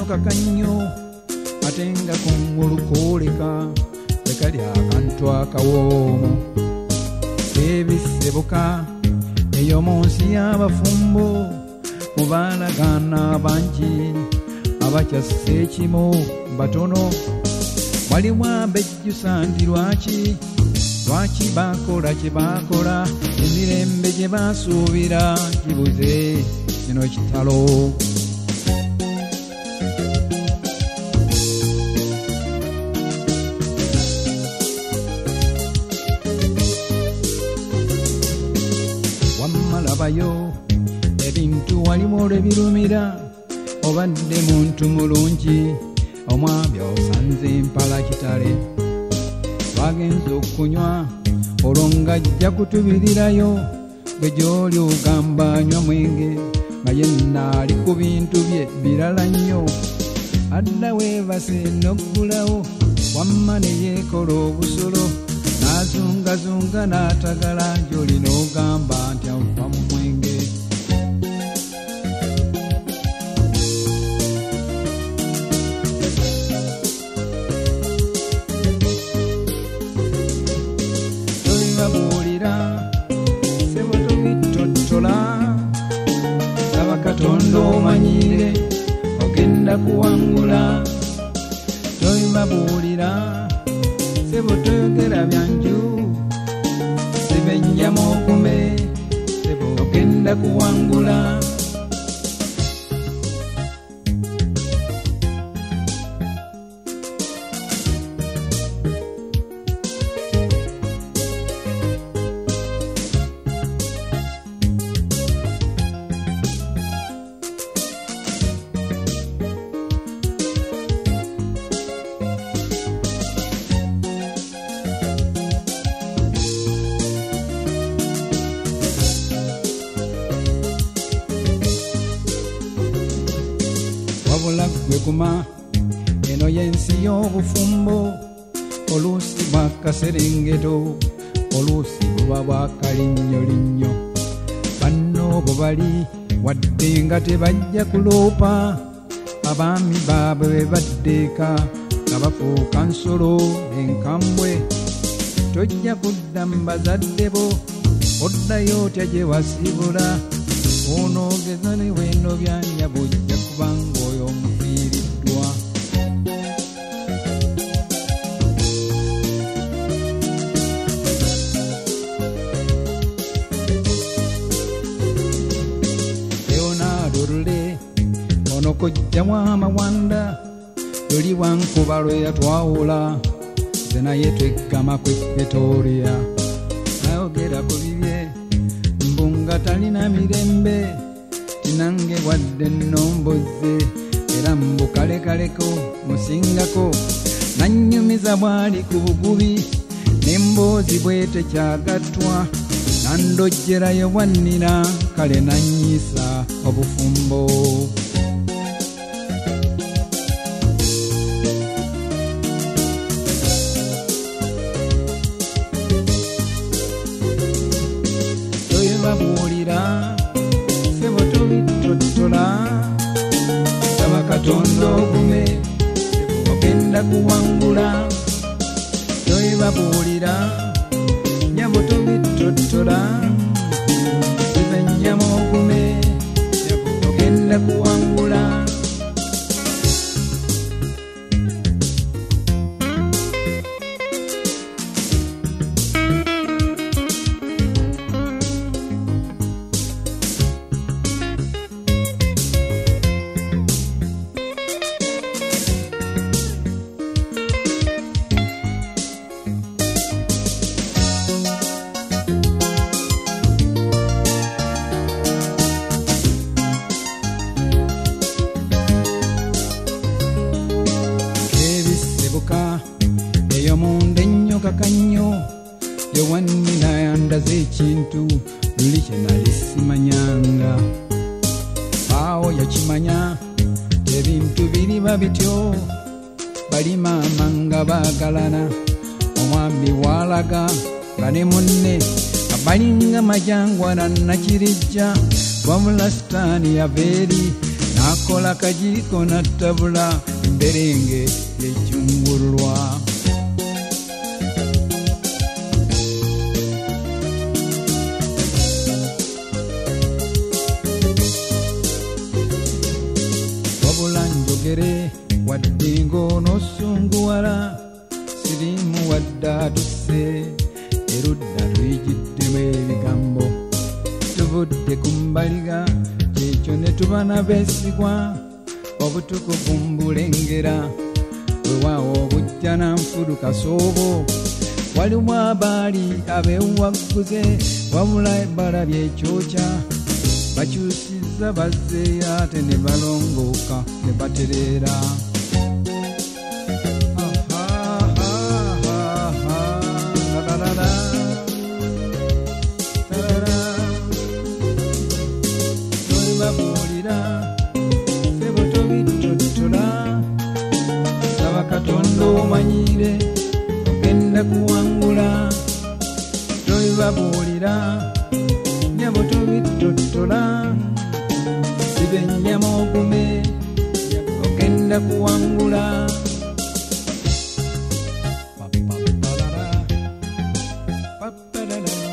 kakannyo ate nga kungulu kooleka tekali akantu akawoomu ebisebuka eyo mu nsi y'abafumbo mu baalagaana bangi abakyassa ekimu batono waliwo abejjusa nti lwaki baakola kye baakola emirembe gye baasuubira gibuze kino kitalo wammalabayo ebintu walimu olwebirumira obadde muntu mulungi omwami osanze mpala kitale twagenza okunywa olwo ng'ajja kutubirirayo gwe gy'oli ogamba anywa mwenge nga yenna ali ku bintu bye birala nnyo adda weebase n'oggulawo wamma ne yeekola obusolo n'azungazunga n'atagala gy'oli n'ogamba nti ava mu mwenge babuulira sebo tobitottola saba katonda omanyire ogenda kuwangula tobibabuulira sebo toyogera byanju sibenjamu okume sebo ogenda kuwangula wabula ggwe guma eno y'ensi y'obufumbo oluusi bwakaserengeto oluusi buba bwakalinnyo banno bo bali wadde nga tebajja kuloopa abaami baabwe be baddeeka nga bafuuka nsolo enkambwe tojja kudda mu bazadde bo oddayo otya gye wasibula onoogeza ne weno byanya bujja kubanga oyo omufiiriddwa leonardo lule ono kojjamu amawanda luli wankuba lwe yatwawula nze naye tweggama ku Pretoria nayogera ku bibye mbunga talina mirembe tinange wadde nnomboze era mbukalekaleko musingako nannyumiza bwali ku bugubi n'emboozi bwete kyagattwa nandojjerayo bwannira kale nannyiisa obufumbo babuulira sebo tobitottola saba katonda ogume sebo ogenda kuwangula toyibabuulira nyabo tobitottola sebo ennyama ogume sebo ogenda kuwangula eyo munda ennyo kakannyo yewannina yandaze ekintu luli kye nali simanyanga awo yakimanya ebintu biriba bityo bali maama nga baagalana omwami waalaga nga ne munne abalinga majangwana nakirijja wabula sitaani yava eri nakola kajiiko na tabula emberenge y'ekingulwa. Wabula njogere wadde ng'onosunguwala sirimu wadde atuse erudda tuyigiddemu ebigambo tuvudde ku mbaliga kyekyo ne tuba n'abeesigwa obutukuvu mbulengera weewaawo obujja nanfudu kasoobo walimu abaali abeewagguze wabula ebbala byekyokya bakyusizza bazzeeyo ate ne balongooka ne batereera. Babuulira sebo tobitottola saba Katonda omanyire ogenda kuwangula. Tobibabuulira nyabo tobitottola siba ennyama ogume ogenda kuwangula. Paparara, paparara.